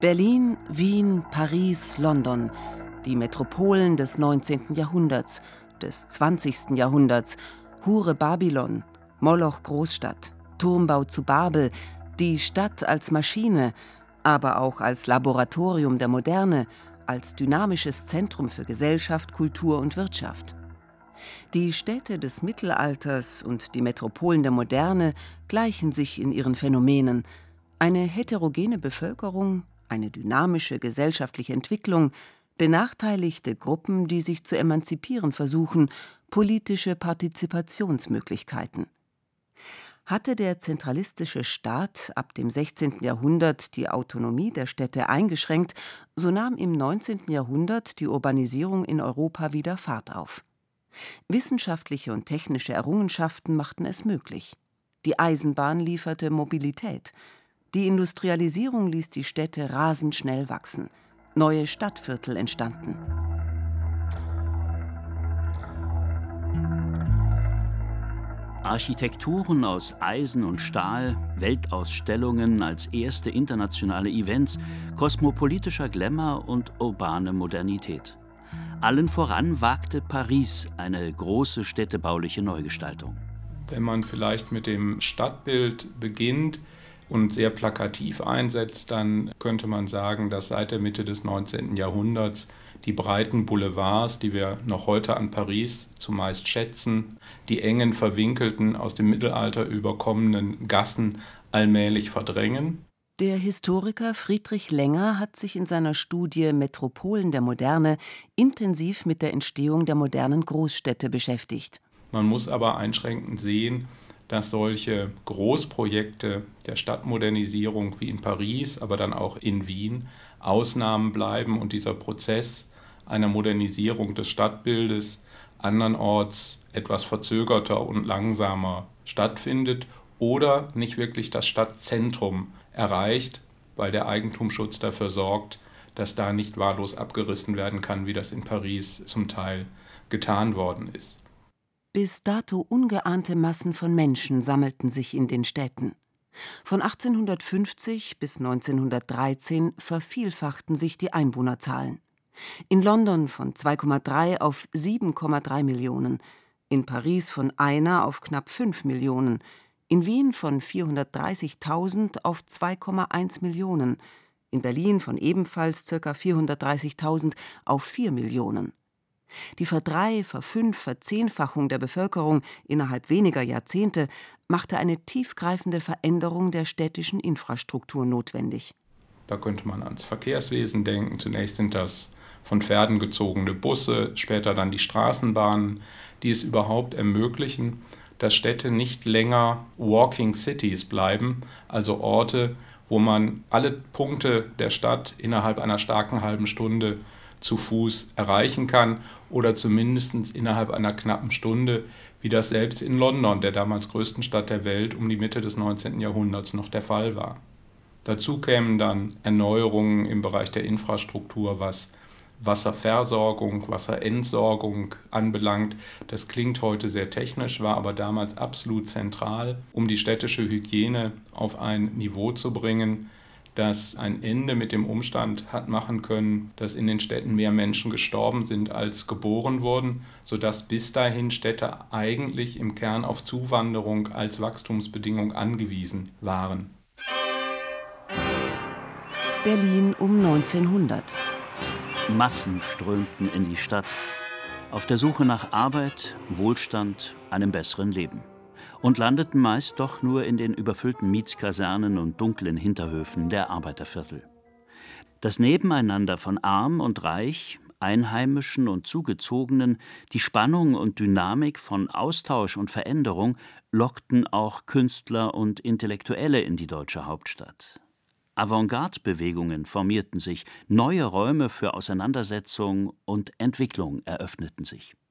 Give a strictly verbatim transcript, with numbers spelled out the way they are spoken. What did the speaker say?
Berlin, Wien, Paris, London, die Metropolen des neunzehnten Jahrhunderts, des zwanzigsten Jahrhunderts, Hure Babylon, Moloch Großstadt, Turmbau zu Babel, die Stadt als Maschine, aber auch als Laboratorium der Moderne, als dynamisches Zentrum für Gesellschaft, Kultur und Wirtschaft. Die Städte des Mittelalters und die Metropolen der Moderne gleichen sich in ihren Phänomenen. Eine heterogene Bevölkerung, eine dynamische gesellschaftliche Entwicklung, benachteiligte Gruppen, die sich zu emanzipieren versuchen, politische Partizipationsmöglichkeiten. Hatte der zentralistische Staat ab dem sechzehnten Jahrhundert die Autonomie der Städte eingeschränkt, so nahm im neunzehnten Jahrhundert die Urbanisierung in Europa wieder Fahrt auf. Wissenschaftliche und technische Errungenschaften machten es möglich. Die Eisenbahn lieferte Mobilität. Die Industrialisierung ließ die Städte rasend schnell wachsen. Neue Stadtviertel entstanden. Architekturen aus Eisen und Stahl, Weltausstellungen als erste internationale Events, kosmopolitischer Glamour und urbane Modernität. Allen voran wagte Paris eine große städtebauliche Neugestaltung. Wenn man vielleicht mit dem Stadtbild beginnt und sehr plakativ einsetzt, dann könnte man sagen, dass seit der Mitte des neunzehnten Jahrhunderts die breiten Boulevards, die wir noch heute an Paris zumeist schätzen, die engen, verwinkelten, aus dem Mittelalter überkommenen Gassen allmählich verdrängen. Der Historiker Friedrich Länger hat sich in seiner Studie Metropolen der Moderne intensiv mit der Entstehung der modernen Großstädte beschäftigt. Man muss aber einschränkend sehen, dass solche Großprojekte der Stadtmodernisierung wie in Paris, aber dann auch in Wien Ausnahmen bleiben und dieser Prozess einer Modernisierung des Stadtbildes andernorts etwas verzögerter und langsamer stattfindet oder nicht wirklich das Stadtzentrum erreicht, weil der Eigentumsschutz dafür sorgt, dass da nicht wahllos abgerissen werden kann, wie das in Paris zum Teil getan worden ist. Bis dato ungeahnte Massen von Menschen sammelten sich in den Städten. Von achtzehnhundertfünfzig bis neunzehnhundertdreizehn vervielfachten sich die Einwohnerzahlen. In London von zwei Komma drei auf sieben Komma drei Millionen, in Paris von einer auf knapp fünf Millionen, in Wien von vierhundertdreißigtausend auf zwei Komma eins Millionen, in Berlin von ebenfalls ca. vierhundertdreißigtausend auf vier Millionen. Die Verdrei-, Verfünf-, Verzehnfachung der Bevölkerung innerhalb weniger Jahrzehnte machte eine tiefgreifende Veränderung der städtischen Infrastruktur notwendig. Da könnte man ans Verkehrswesen denken. Zunächst sind das von Pferden gezogene Busse, später dann die Straßenbahnen, die es überhaupt ermöglichen, dass Städte nicht länger Walking Cities bleiben, also Orte, wo man alle Punkte der Stadt innerhalb einer starken halben Stunde zu Fuß erreichen kann oder zumindest innerhalb einer knappen Stunde, wie das selbst in London, der damals größten Stadt der Welt, um die Mitte des neunzehnten Jahrhunderts noch der Fall war. Dazu kämen dann Erneuerungen im Bereich der Infrastruktur, was Wasserversorgung, Wasserentsorgung anbelangt. Das klingt heute sehr technisch, war aber damals absolut zentral, um die städtische Hygiene auf ein Niveau zu bringen, das ein Ende mit dem Umstand hat machen können, dass in den Städten mehr Menschen gestorben sind, als geboren wurden, sodass bis dahin Städte eigentlich im Kern auf Zuwanderung als Wachstumsbedingung angewiesen waren. Berlin um neunzehnhundert. Massen strömten in die Stadt, auf der Suche nach Arbeit, Wohlstand, einem besseren Leben. Und landeten meist doch nur in den überfüllten Mietskasernen und dunklen Hinterhöfen der Arbeiterviertel. Das Nebeneinander von Arm und Reich, Einheimischen und Zugezogenen, die Spannung und Dynamik von Austausch und Veränderung lockten auch Künstler und Intellektuelle in die deutsche Hauptstadt. Avantgarde-Bewegungen formierten sich, neue Räume für Auseinandersetzung und Entwicklung eröffneten sich.